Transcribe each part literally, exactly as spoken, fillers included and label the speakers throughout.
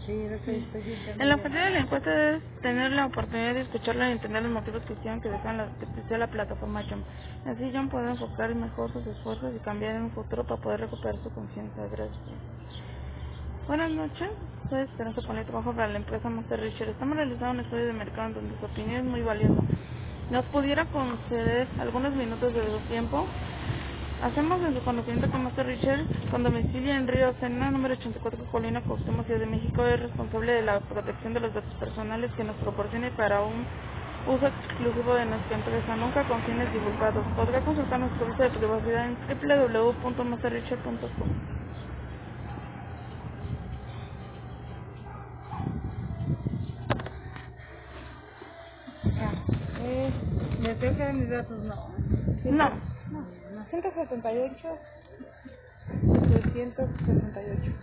Speaker 1: Sí, es que
Speaker 2: Sí.
Speaker 1: estoy
Speaker 2: El
Speaker 1: sintiendo
Speaker 2: objetivo de la encuesta es tener la oportunidad de escucharla y entender los motivos que hicieron que desean la, que sea la plataforma Jump. Así Jump puede enfocar mejor sus esfuerzos y cambiar en un futuro para poder recuperar su confianza. Gracias. Buenas noches, soy Esperanza Ponle, trabajo para la empresa Monster Richard. Estamos realizando un estudio de mercado en donde su opinión es muy valiosa. ¿Nos pudiera conceder algunos minutos de su tiempo? Hacemos en su conocimiento que Monster Richard, con domicilio en Río Sena, número ochenta y cuatro, Colina, Cuauhtémoc, Ciudad de México, es responsable de la protección de los datos personales que nos proporcione para un uso exclusivo de nuestra empresa, nunca con fines divulgados. Podrá consultar nuestro servicio de privacidad en w w w punto monster richard punto com.
Speaker 1: Ah, eh, ¿me tengo que dar mis datos? No.
Speaker 2: No.
Speaker 1: Ciento- no, ciento setenta y ocho, setecientos sesenta y ocho.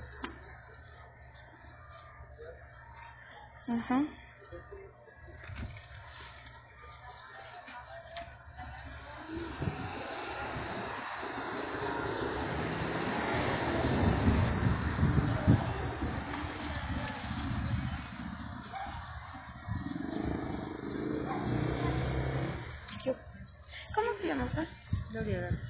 Speaker 2: Ajá.
Speaker 1: Yo,
Speaker 2: ¿Cómo se llama usted?
Speaker 1: Gloria Garza.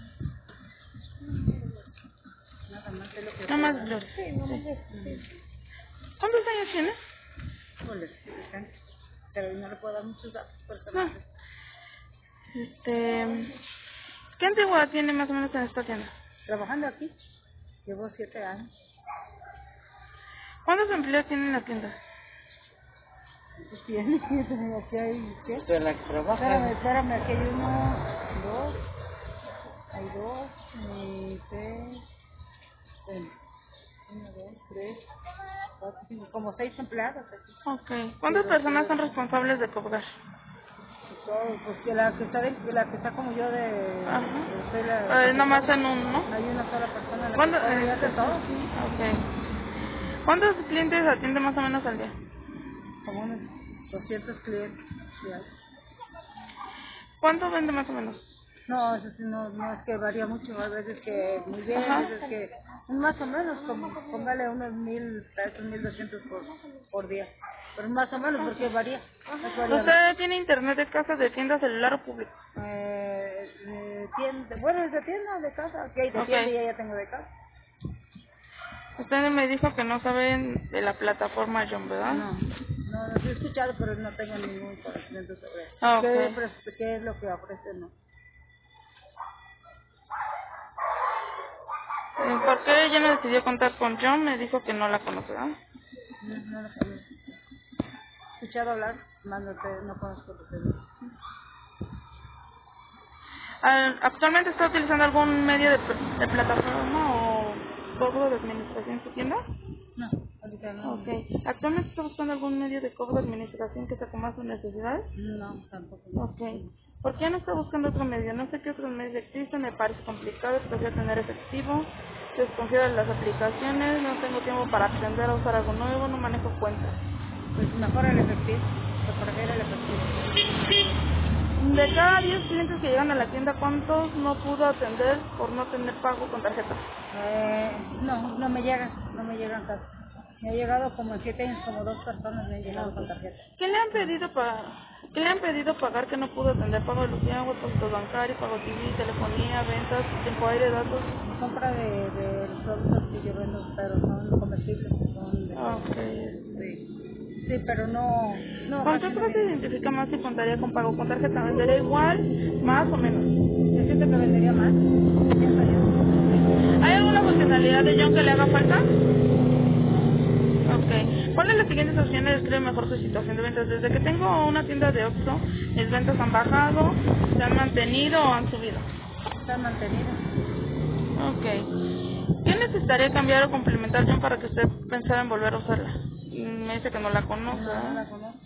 Speaker 1: Nada más es lo que
Speaker 2: Nada
Speaker 1: puedo
Speaker 2: más
Speaker 1: dar.
Speaker 2: Gloria.
Speaker 1: Sí, no
Speaker 2: Sí.
Speaker 1: más es, sí.
Speaker 2: ¿Cuántos años tiene?
Speaker 1: Híjole, sí, bastante. Pero no le puedo dar muchos datos
Speaker 2: No.
Speaker 1: personales.
Speaker 2: Este... ¿Qué antigüedad tiene más o menos en esta tienda?
Speaker 1: Trabajando aquí, llevo siete años.
Speaker 2: ¿Cuántos empleados tiene en la tienda?
Speaker 1: Pues tiene, aquí hay, ¿qué?
Speaker 3: Pero la que trabaja.
Speaker 1: Espérame, espérame, aquí hay uno, dos, hay dos, y tres, bueno, uno, dos, tres, cuatro, cinco, como seis empleados aquí.
Speaker 2: Ok.
Speaker 1: Sí,
Speaker 2: ¿Cuántas
Speaker 1: dos,
Speaker 2: personas
Speaker 1: tres,
Speaker 2: son responsables de cobrar?
Speaker 1: y todo, pues que la que está de, que la que está como yo de, de soy la
Speaker 2: Ajá. Eh, nomás
Speaker 1: receptora.
Speaker 2: en uno, ¿no?
Speaker 1: Hay una sola persona la que
Speaker 2: ¿Cuántos?
Speaker 1: cobra y hace
Speaker 2: Este,
Speaker 1: todo,
Speaker 2: ok. ¿Cuántos clientes atiende más o menos al día?
Speaker 1: como unos doscientos clientes. Sí, hay.
Speaker 2: ¿Cuánto vende más o menos?
Speaker 1: No, eso sí, no, no es que varía mucho, hay veces que muy bien,
Speaker 2: Ajá.
Speaker 1: veces que más o menos, como, póngale unos mil pesos, mil doscientos por, por día, pero más o menos porque varía, es variable.
Speaker 2: ¿Usted tiene internet de casa, de tienda, celular o público?
Speaker 1: Eh, eh, tienda, bueno, es de tienda o de casa, aquí hay de
Speaker 2: Ok.
Speaker 1: tienda y ya, ya tengo de casa.
Speaker 2: Usted me dijo que no saben de la plataforma John, ¿verdad?
Speaker 1: No, no, no he escuchado, pero no tengo ningún conocimiento sobre
Speaker 2: Ah, ok.
Speaker 1: qué, ofrece- qué es lo que ofrece, no.
Speaker 2: Eh, ¿Por qué ella no decidió contar con John? Me dijo que no la conoce, ¿verdad?
Speaker 1: No, no lo conozco. He escuchado hablar, más no, te, no conozco lo que es.
Speaker 2: Al- ¿Actualmente está utilizando algún medio de, pl- de plataforma o cobro de administración en su tienda?
Speaker 1: No, ahorita no.
Speaker 2: Ok. ¿Actualmente está buscando algún medio de cobro de administración que se acomode a sus necesidades?
Speaker 1: No, tampoco.
Speaker 2: Ok. ¿Por qué no está buscando otro medio? No sé qué otros medios existen, me parece complicado, especial tener efectivo, desconfío de las aplicaciones, no tengo tiempo para aprender a usar algo nuevo, no manejo cuentas.
Speaker 1: Pues mejor el efectivo, se prefiere el efectivo.
Speaker 2: De cada diez clientes que llegan a la tienda, ¿cuántos no pudo atender por no tener pago con tarjeta?
Speaker 1: Eh, no, no me llegan, no me llegan casi. Me ha llegado como en siete años, como dos personas me han llegado con tarjeta.
Speaker 2: ¿Qué le han pedido para, qué le han pedido pagar que no pudo atender? Pago de luz y agua, depósito bancario, pago T V, telefonía, ventas, tiempo aire, datos.
Speaker 1: Compra de, de los productos que yo vendo, pero son comestibles, son de todo.
Speaker 2: Ok.
Speaker 1: Sí, sí, pero no, no,
Speaker 2: ¿Con
Speaker 1: casi
Speaker 2: qué
Speaker 1: no
Speaker 2: cosa se
Speaker 1: viene.
Speaker 2: identifica más si contaría con pago con tarjeta? ¿Vendería igual, más o menos?
Speaker 1: Yo siento que vendería más, pienso yo.
Speaker 2: ¿Hay alguna funcionalidad de John que le haga falta? Ok. ¿Cuál de las siguientes opciones describe mejor su situación de ventas? Desde que tengo una tienda de Oxxo, mis ventas han bajado, se han mantenido o han subido.
Speaker 1: Están mantenidas.
Speaker 2: Ok. ¿Qué necesitaría cambiar o complementar John para que usted pensara en volver a usarla? Mm, Me dice que no la conoce,
Speaker 1: No, no
Speaker 2: ¿eh?
Speaker 1: la conozco.